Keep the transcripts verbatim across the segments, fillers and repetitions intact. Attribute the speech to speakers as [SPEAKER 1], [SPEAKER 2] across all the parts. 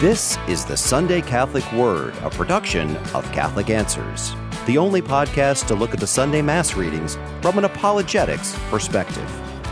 [SPEAKER 1] This is the Sunday Catholic Word, a production of Catholic Answers, the only podcast to look at the Sunday Mass readings from an apologetics perspective.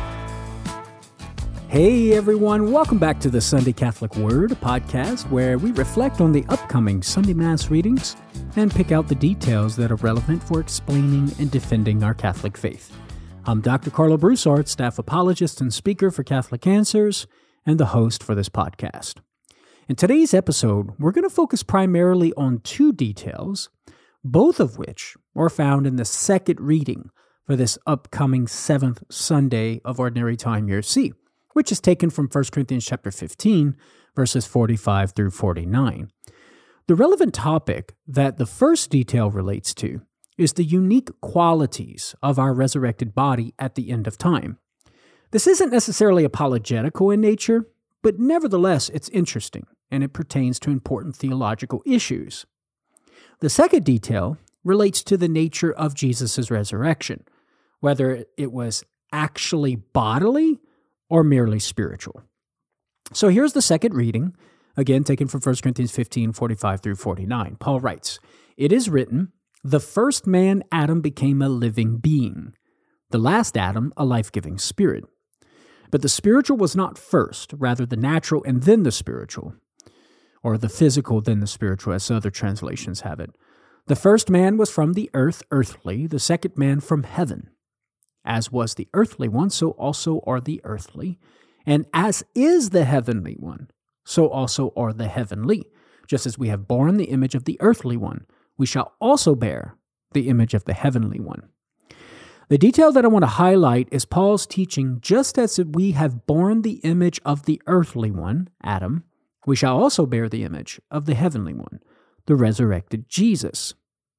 [SPEAKER 2] Hey everyone, welcome back to the Sunday Catholic Word, a podcast where we reflect on the upcoming Sunday Mass readings and pick out the details that are relevant for explaining and defending our Catholic faith. I'm Doctor Carlo Broussard, staff apologist and speaker for Catholic Answers, and the host for this podcast. In today's episode, we're going to focus primarily on two details, both of which are found in the second reading for this upcoming seventh Sunday of Ordinary Time Year C, which is taken from First Corinthians chapter fifteen, verses forty-five through forty-nine. The relevant topic that the first detail relates to is the unique qualities of our resurrected body at the end of time. This isn't necessarily apologetical in nature, but nevertheless it's interesting, and it pertains to important theological issues. The second detail relates to the nature of Jesus' resurrection, whether it was actually bodily or merely spiritual. So here's the second reading, again taken from First Corinthians fifteen, forty-five through forty-nine. Paul writes, "It is written, the first man, Adam, became a living being, the last Adam, a life-giving spirit. But the spiritual was not first, rather the natural and then the spiritual, or the physical then the spiritual, as other translations have it. The first man was from the earth, earthly, the second man from heaven. As was the earthly one, so also are the earthly. And as is the heavenly one, so also are the heavenly. Just as we have borne the image of the earthly one, we shall also bear the image of the heavenly one." The detail that I want to highlight is Paul's teaching, just as we have borne the image of the earthly one, Adam, we shall also bear the image of the heavenly one, the resurrected Jesus.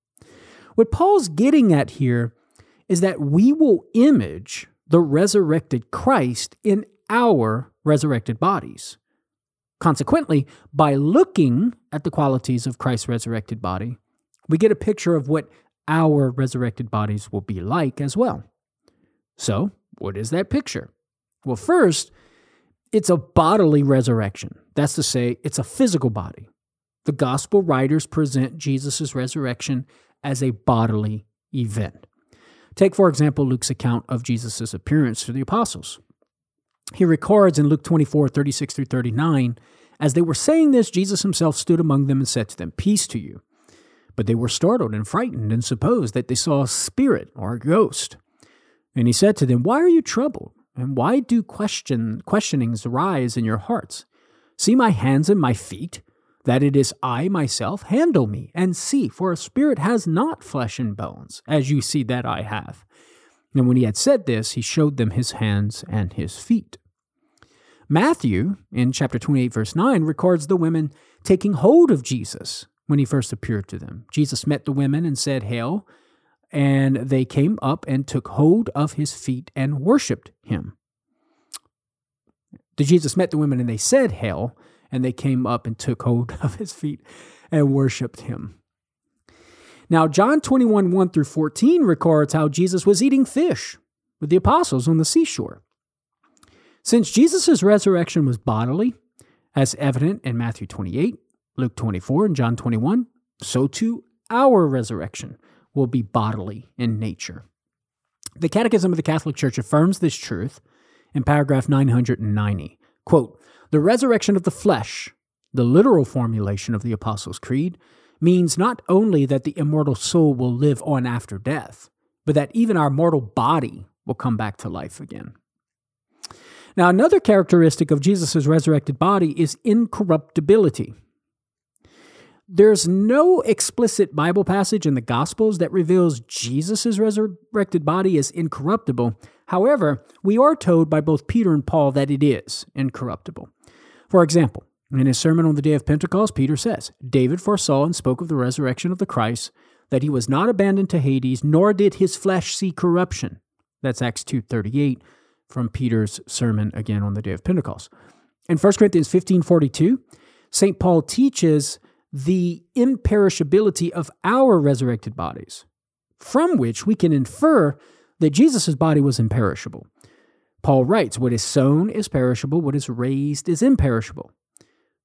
[SPEAKER 2] What Paul's getting at here is that we will image the resurrected Christ in our resurrected bodies. Consequently, by looking at the qualities of Christ's resurrected body, we get a picture of what our resurrected bodies will be like as well. So, what is that picture? Well, first, it's a bodily resurrection. That's to say, it's a physical body. The gospel writers present Jesus' resurrection as a bodily event. Take, for example, Luke's account of Jesus' appearance to the apostles. He records in Luke twenty-four, thirty-six through thirty-nine, "As they were saying this, Jesus himself stood among them and said to them, 'Peace to you.' But they were startled and frightened and supposed that they saw a spirit or a ghost. And he said to them, 'Why are you troubled? And why do question questionings arise in your hearts? See my hands and my feet, that it is I myself. Handle me and see, for a spirit has not flesh and bones, as you see that I have.' And when he had said this, he showed them his hands and his feet." Matthew, in chapter twenty-eight, verse nine, records the women taking hold of Jesus when he first appeared to them. Jesus met the women and said, "Hail," and they came up and took hold of his feet and worshipped him. The Jesus met the women and they said, "Hail," and they came up and took hold of his feet and worshipped him. Now, John twenty-one, one through fourteen records how Jesus was eating fish with the apostles on the seashore. Since Jesus' resurrection was bodily, as evident in Matthew twenty-eight, Luke twenty-four, and John twenty-one, so too our resurrection will be bodily in nature. The Catechism of the Catholic Church affirms this truth in paragraph nine hundred ninety. Quote, "The resurrection of the flesh, the literal formulation of the Apostles' Creed, means not only that the immortal soul will live on after death, but that even our mortal body will come back to life again." Now, another characteristic of Jesus' resurrected body is incorruptibility. There's no explicit Bible passage in the Gospels that reveals Jesus' resurrected body is incorruptible. However, we are told by both Peter and Paul that it is incorruptible. For example, in his sermon on the day of Pentecost, Peter says, "David foresaw and spoke of the resurrection of the Christ, that he was not abandoned to Hades, nor did his flesh see corruption." That's Acts two thirty-eight from Peter's sermon again on the day of Pentecost. In First Corinthians fifteen forty-two, Saint Paul teaches the imperishability of our resurrected bodies, from which we can infer that Jesus' body was imperishable. Paul writes, "What is sown is perishable, what is raised is imperishable."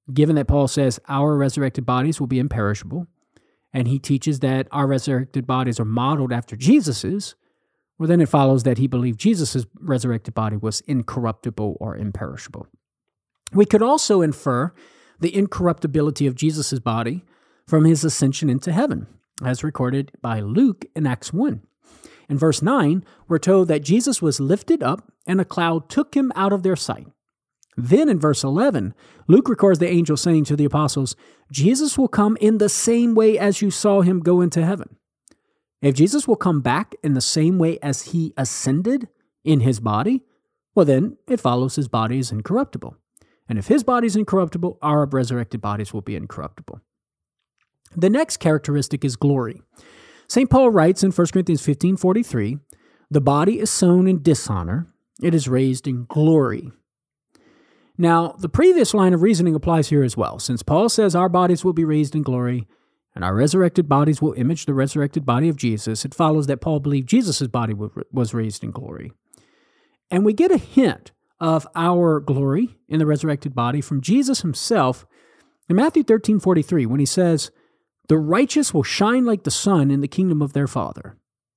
[SPEAKER 2] Given that Paul says our resurrected bodies will be imperishable, and he teaches that our resurrected bodies are modeled after Jesus's, well, then it follows that he believed Jesus' resurrected body was incorruptible or imperishable. We could also infer the incorruptibility of Jesus' body from his ascension into heaven, as recorded by Luke in Acts one. In verse nine, we're told that Jesus was lifted up and a cloud took him out of their sight. Then in verse eleven, Luke records the angel saying to the apostles, Jesus will come in the same way as you saw him go into heaven. If Jesus will come back in the same way as he ascended in his body, well then it follows his body is incorruptible. And if his body is incorruptible, our resurrected bodies will be incorruptible. The next characteristic is glory. Saint Paul writes in First Corinthians fifteen forty-three, the body is sown in dishonor, it is raised in glory. Now, the previous line of reasoning applies here as well. Since Paul says our bodies will be raised in glory and our resurrected bodies will image the resurrected body of Jesus, it follows that Paul believed Jesus' body was raised in glory. And we get a hint of our glory in the resurrected body from Jesus himself in Matthew thirteen forty-three when he says, the righteous will shine like the sun in the kingdom of their Father.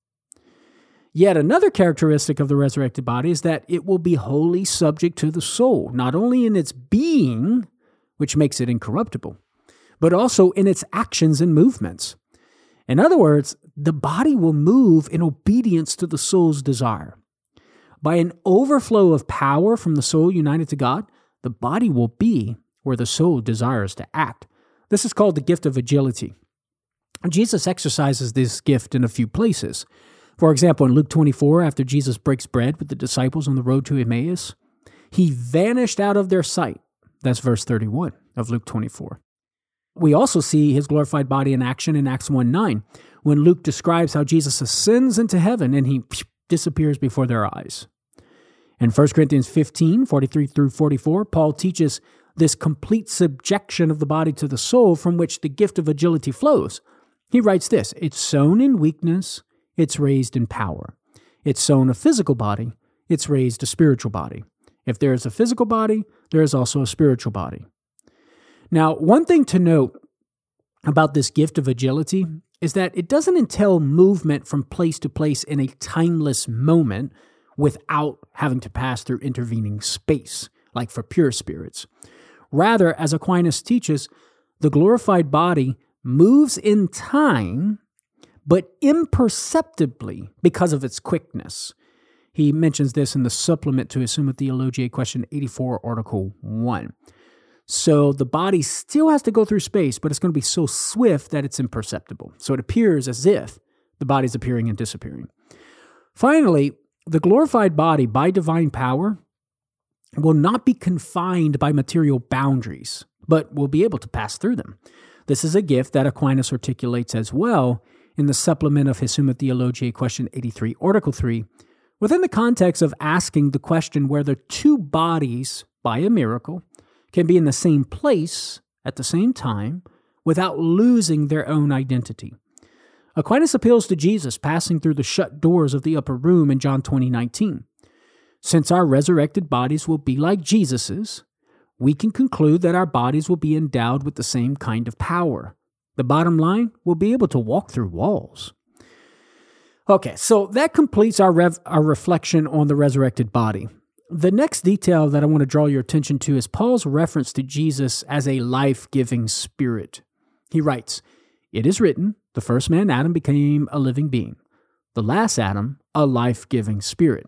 [SPEAKER 2] Yet another characteristic of the resurrected body is that it will be wholly subject to the soul, not only in its being, which makes it incorruptible, but also in its actions and movements. In other words, the body will move in obedience to the soul's desire. By an overflow of power from the soul united to God, the body will be where the soul desires to act. This is called the gift of agility. Jesus exercises this gift in a few places. For example, in Luke twenty-four, after Jesus breaks bread with the disciples on the road to Emmaus, he vanished out of their sight. That's verse thirty-one of Luke twenty-four. We also see his glorified body in action in Acts one nine, when Luke describes how Jesus ascends into heaven and he disappears before their eyes. In First Corinthians fifteen forty-three through forty-four, Paul teaches this complete subjection of the body to the soul from which the gift of agility flows. He writes this, it's sown in weakness, it's raised in power. It's sown a physical body, it's raised a spiritual body. If there is a physical body, there is also a spiritual body. Now, one thing to note about this gift of agility is that it doesn't entail movement from place to place in a timeless moment without having to pass through intervening space, like for pure spirits. Rather, as Aquinas teaches, the glorified body moves in time, but imperceptibly because of its quickness. He mentions this in the supplement to his Summa Theologiae, question eighty-four, article one. So the body still has to go through space, but it's going to be so swift that it's imperceptible. So it appears as if the body's appearing and disappearing. Finally, the glorified body, by divine power, will not be confined by material boundaries, but will be able to pass through them. This is a gift that Aquinas articulates as well in the supplement of his Summa Theologiae, question eighty-three, article three, within the context of asking the question whether two bodies, by a miracle, can be in the same place at the same time without losing their own identity. Aquinas appeals to Jesus passing through the shut doors of the upper room in John twenty nineteen. Since our resurrected bodies will be like Jesus's, we can conclude that our bodies will be endowed with the same kind of power. The bottom line, we'll be able to walk through walls. Okay, so that completes our, rev- our reflection on the resurrected body. The next detail that I want to draw your attention to is Paul's reference to Jesus as a life-giving spirit. He writes, "It is written, the first man, Adam, became a living being. The last Adam, a life-giving spirit."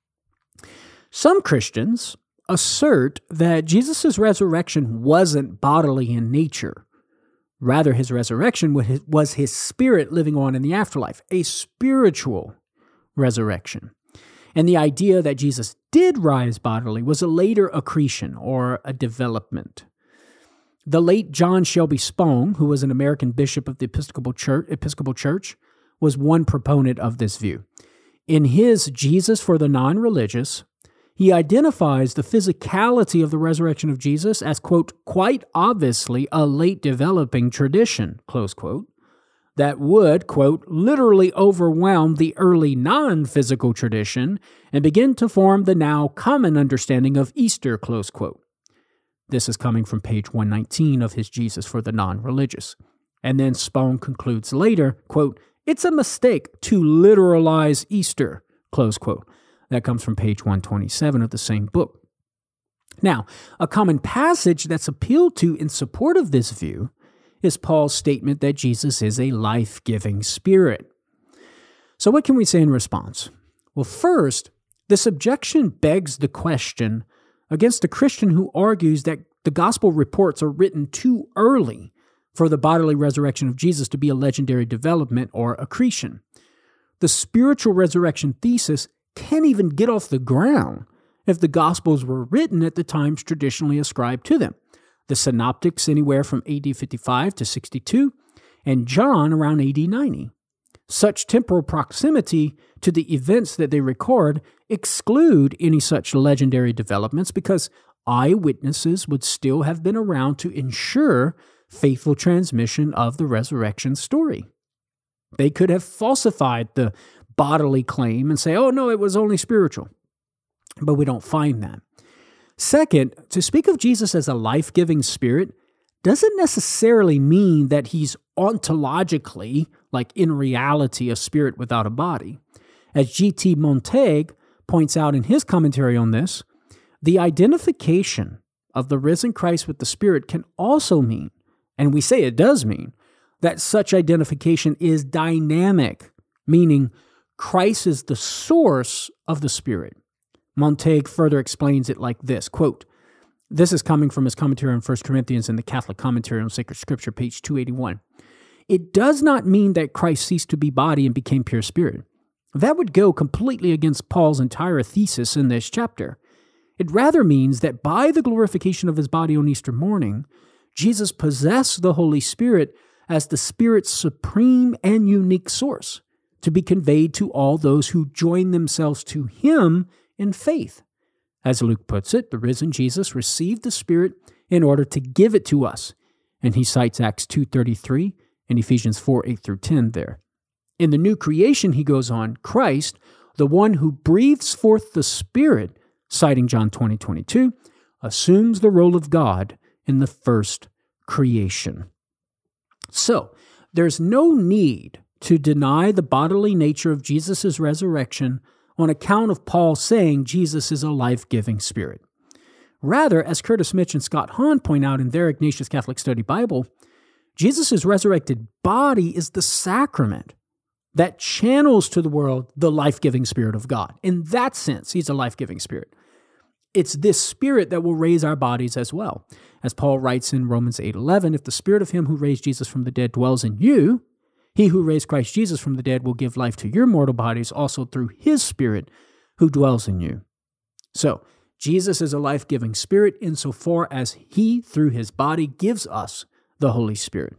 [SPEAKER 2] Some Christians assert that Jesus' resurrection wasn't bodily in nature. Rather, his resurrection was his spirit living on in the afterlife, a spiritual resurrection. And the idea that Jesus did rise bodily was a later accretion or a development. The late John Shelby Spong, who was an American bishop of the Episcopal Church, Episcopal Church, was one proponent of this view. In his Jesus for the Non-Religious, he identifies the physicality of the resurrection of Jesus as, quote, quite obviously a late developing tradition, close quote, that would, quote, literally overwhelm the early non-physical tradition and begin to form the now common understanding of Easter, close quote. This is coming from page one nineteen of his Jesus for the Non-Religious. And then Spone concludes later, quote, "It's a mistake to literalize Easter," close quote. That comes from page one twenty-seven of the same book. Now, a common passage that's appealed to in support of this view is Paul's statement that Jesus is a life-giving spirit. So what can we say in response? Well, first, this objection begs the question against a Christian who argues that the gospel reports are written too early for the bodily resurrection of Jesus to be a legendary development or accretion. The spiritual resurrection thesis can't even get off the ground if the Gospels were written at the times traditionally ascribed to them. The Synoptics anywhere from A D fifty-five to sixty-two, and John around A D ninety. Such temporal proximity to the events that they record exclude any such legendary developments because eyewitnesses would still have been around to ensure faithful transmission of the resurrection story. They could have falsified the bodily claim and say, oh, no, it was only spiritual. But we don't find that. Second, to speak of Jesus as a life-giving spirit doesn't necessarily mean that he's ontologically, like in reality, a spirit without a body. As G T Montaigne points out in his commentary on this, the identification of the risen Christ with the Spirit can also mean, and we say it does mean, that such identification is dynamic, meaning Christ is the source of the Spirit. Montaigne further explains it like this, quote, this is coming from his commentary on First Corinthians in the Catholic Commentary on Sacred Scripture, page two eighty-one. It does not mean that Christ ceased to be body and became pure spirit. That would go completely against Paul's entire thesis in this chapter. It rather means that by the glorification of his body on Easter morning, Jesus possessed the Holy Spirit as the Spirit's supreme and unique source to be conveyed to all those who join themselves to him in faith. As Luke puts it, the risen Jesus received the Spirit in order to give it to us. And he cites Acts two thirty-three and Ephesians four eight through ten there. In the new creation, he goes on, Christ, the one who breathes forth the Spirit, citing John twenty twenty-two, assumes the role of God in the first creation. So, there's no need to deny the bodily nature of Jesus' resurrection on account of Paul saying Jesus is a life-giving spirit. Rather, as Curtis Mitch and Scott Hahn point out in their Ignatius Catholic Study Bible, Jesus' resurrected body is the sacrament that channels to the world the life-giving Spirit of God. In that sense, he's a life-giving Spirit. It's this Spirit that will raise our bodies as well. As Paul writes in Romans eight eleven, if the Spirit of him who raised Jesus from the dead dwells in you, he who raised Christ Jesus from the dead will give life to your mortal bodies also through his Spirit who dwells in you. So, Jesus is a life-giving Spirit insofar as he, through his body, gives us the Holy Spirit.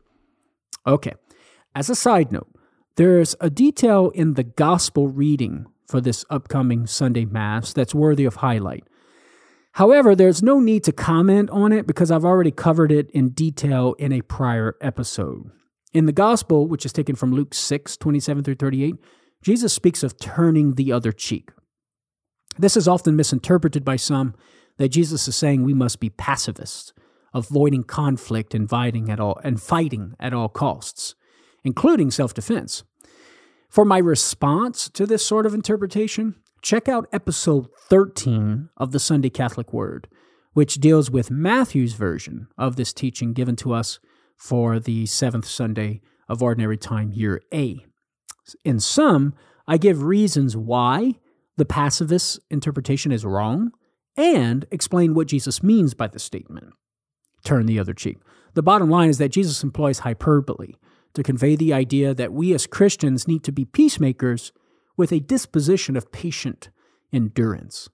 [SPEAKER 2] Okay, as a side note, there's a detail in the gospel reading for this upcoming Sunday Mass that's worthy of highlight. However, there's no need to comment on it because I've already covered it in detail in a prior episode. In the gospel, which is taken from Luke six, twenty-seven through thirty-eight, Jesus speaks of turning the other cheek. This is often misinterpreted by some that Jesus is saying we must be pacifists, avoiding conflict and fighting at all, and fighting at all costs, including self-defense. For my response to this sort of interpretation, check out episode thirteen of the Sunday Catholic Word, which deals with Matthew's version of this teaching given to us for the seventh Sunday of Ordinary Time, Year A. In sum, I give reasons why the pacifist interpretation is wrong and explain what Jesus means by the statement, turn the other cheek. The bottom line is that Jesus employs hyperbole to convey the idea that we as Christians need to be peacemakers with a disposition of patient endurance.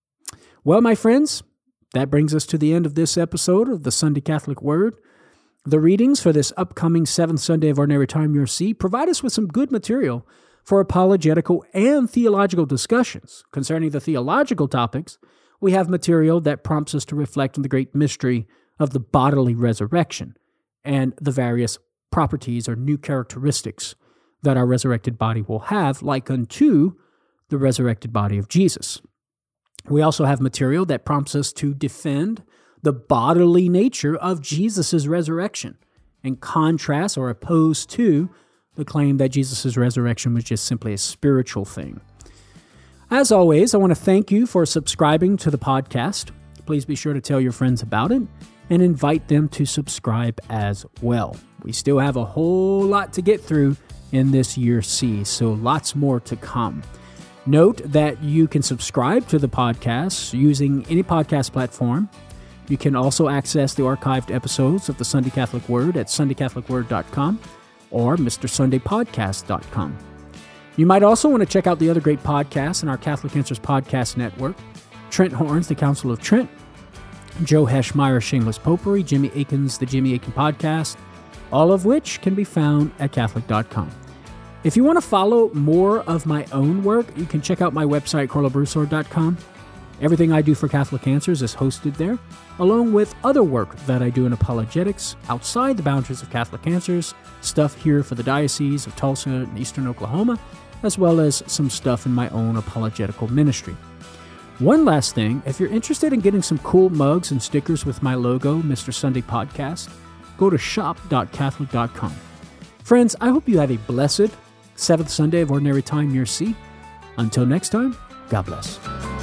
[SPEAKER 2] Well, my friends, that brings us to the end of this episode of the Sunday Catholic Word. The readings for this upcoming seventh Sunday of Ordinary Time, Year C, provide us with some good material for apologetical and theological discussions. Concerning the theological topics, we have material that prompts us to reflect on the great mystery of the bodily resurrection and the various properties or new characteristics that our resurrected body will have, like unto the resurrected body of Jesus. We also have material that prompts us to defend the bodily nature of Jesus' resurrection, in contrast or opposed to the claim that Jesus' resurrection was just simply a spiritual thing. As always, I want to thank you for subscribing to the podcast. Please be sure to tell your friends about it and invite them to subscribe as well. We still have a whole lot to get through in this year C, so lots more to come. Note that you can subscribe to the podcast using any podcast platform. You can also access the archived episodes of the Sunday Catholic Word at sunday catholic word dot com or mr sunday podcast dot com. You might also want to check out the other great podcasts in our Catholic Answers podcast network. Trent Horns, The Council of Trent, Joe Heschmeyer, Shameless Popery, Jimmy Akin's The Jimmy Akin Podcast, all of which can be found at catholic dot com. If you want to follow more of my own work, you can check out my website, carlo broussard dot com. Everything I do for Catholic Answers is hosted there, along with other work that I do in apologetics outside the boundaries of Catholic Answers, stuff here for the Diocese of Tulsa and Eastern Oklahoma, as well as some stuff in my own apologetical ministry. One last thing, if you're interested in getting some cool mugs and stickers with my logo, Mister Sunday Podcast, go to shop dot catholic dot com. Friends, I hope you have a blessed seventh Sunday of Ordinary Time, Year C. Until next time, God bless.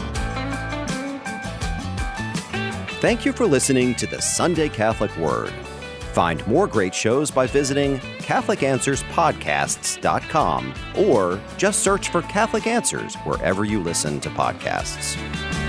[SPEAKER 1] Thank you for listening to the Sunday Catholic Word. Find more great shows by visiting catholic answers podcasts dot com or just search for Catholic Answers wherever you listen to podcasts.